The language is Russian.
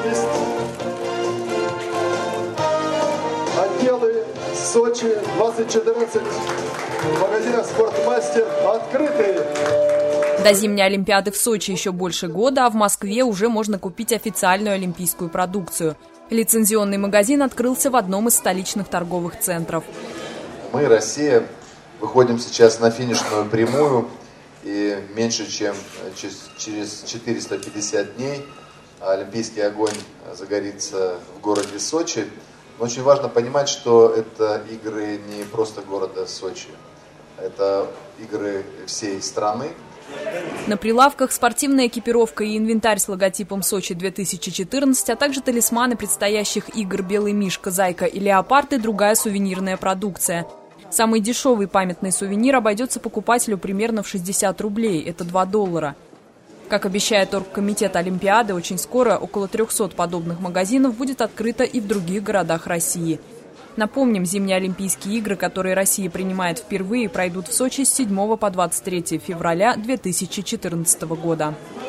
гордость. Отделы Сочи 2014 в магазинах «Спортмастер» открыты. До зимней Олимпиады в Сочи еще больше года, а в Москве уже можно купить официальную олимпийскую продукцию. Лицензионный магазин открылся в одном из столичных торговых центров. Мы, Россия, выходим сейчас на финишную прямую, и меньше чем через 450 дней олимпийский огонь загорится в городе Сочи. Но очень важно понимать, что это игры не просто города Сочи, это игры всей страны. На прилавках спортивная экипировка и инвентарь с логотипом «Сочи-2014», а также талисманы предстоящих игр «Белый мишка», «Зайка» и «Леопард» и другая сувенирная продукция. Самый дешевый памятный сувенир обойдется покупателю примерно в 60 рублей, это $2. Как обещает оргкомитет Олимпиады, очень скоро около 300 подобных магазинов будет открыто и в других городах России. Напомним, зимние Олимпийские игры, которые Россия принимает впервые, пройдут в Сочи с 7 по 23 февраля 2014 года.